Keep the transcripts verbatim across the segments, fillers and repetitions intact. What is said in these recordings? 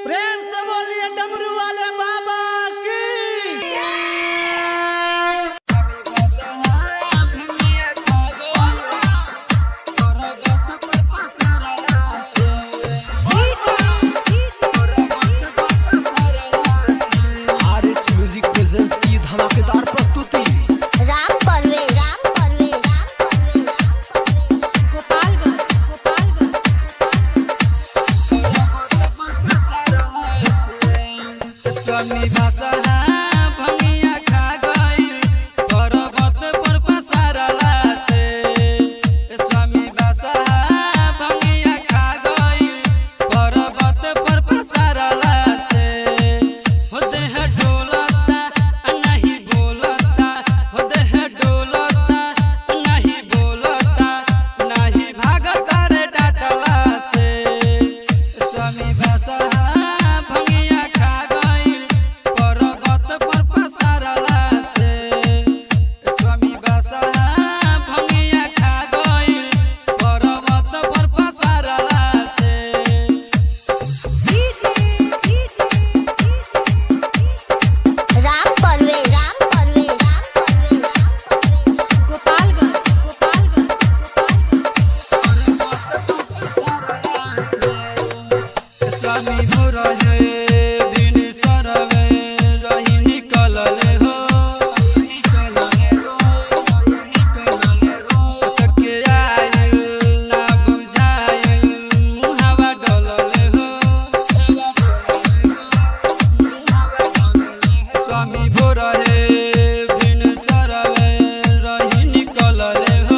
प्रेम से बोलिए डमरू वाले बाबा की। आरएच म्यूजिक प्रेजेंस की धमाकेदार प्रस्तुति। राम परवेश राम परवेश गोपालगंज गोपालगंज स्वामी बासहा भंगिया खा गइल पर्वत पर पसारला से। स्वामी बासहा भंगिया खा गइल पर्वत पर पसारला से। हो देह डोलता नहीं बोलता, हो देह डोलता नहीं बोलता, नहीं भागत रे डाटला से। स्वामी बासहा भंगिया खा गइल पर्वत पर पसारला से। स्वामी बासहा भंगिया खा गइल पर्वत पर पसारला से। राम परवेश राम परवेश गोपालगंज गोपालगंज स्वामी मुरहे बिन सरवे रही निकलले हो। चके आइल ना बुझाइल मुहावा डलले हो। स्वामी मुरहे बिन सरवे रही निकलले हो।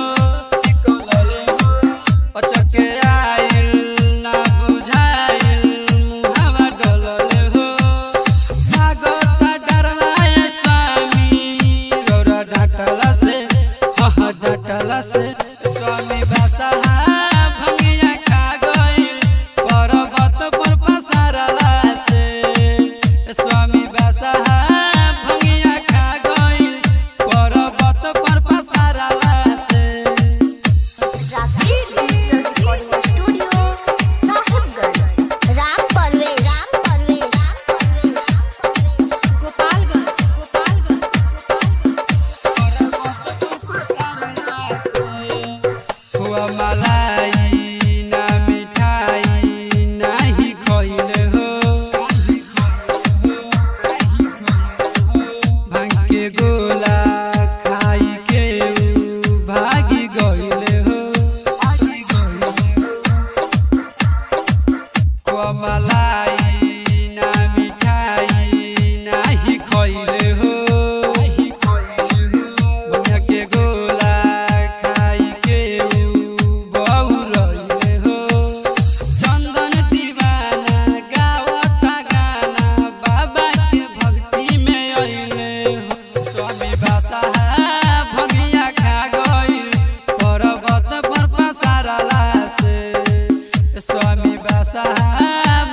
चके आइल ना बुझाइल मुहावा डलले हो। भागता डरवाए स्वामी रौरा डाटला से, हह डाटला से। स्वामी बासहा भंगिया खा गइल पर्वत पर पसारला से। स्वामी बासहा भंगिया खा गइल पर्वत पर पसारला से। Rakesh digital recording studio Sahibganj. Ram Parvesh Ram Parvesh Gopalganj Gopalganj हुआ मलाई ना मिठाई नाही खइले हो। भांग के गोला खाई के उ भागी गइले हो। हुआ मलाई ना मिठाई नाही खइले हो। भांग के गोला खाई के उ बौरइले हो। चंदन दीवाना गावता गाना बाबा के भक्ति में अइले हो। स्वामी बासहा भंगिया खा गइल पर्वत पर पसारला से। स्वामी बासहा